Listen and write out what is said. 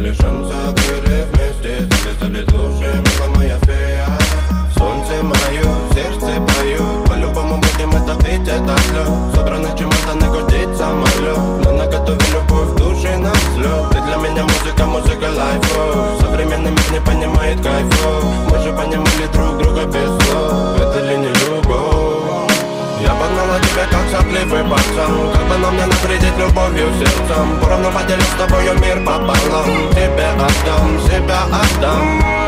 дали шанс, были вместе. Тебе станет лучше, мила моя фея. Солнце мое, сердце поют. По-любому будем это пить, это слёт. Собраны чемоданы, гудит самолёт. Мы наготове любовь в душе на взлёт. Ты для меня музыка, музыка лайфу. Современный мир не понимает кайфу. Мы же понимали друг друга без слов. Это ли не любовь? Я погнала тебя как сопливый пацан. Как бы нам не навредить любовью сердцем. Поровну поделю с тобою мир пополам. Тебе отдам, себя отдам.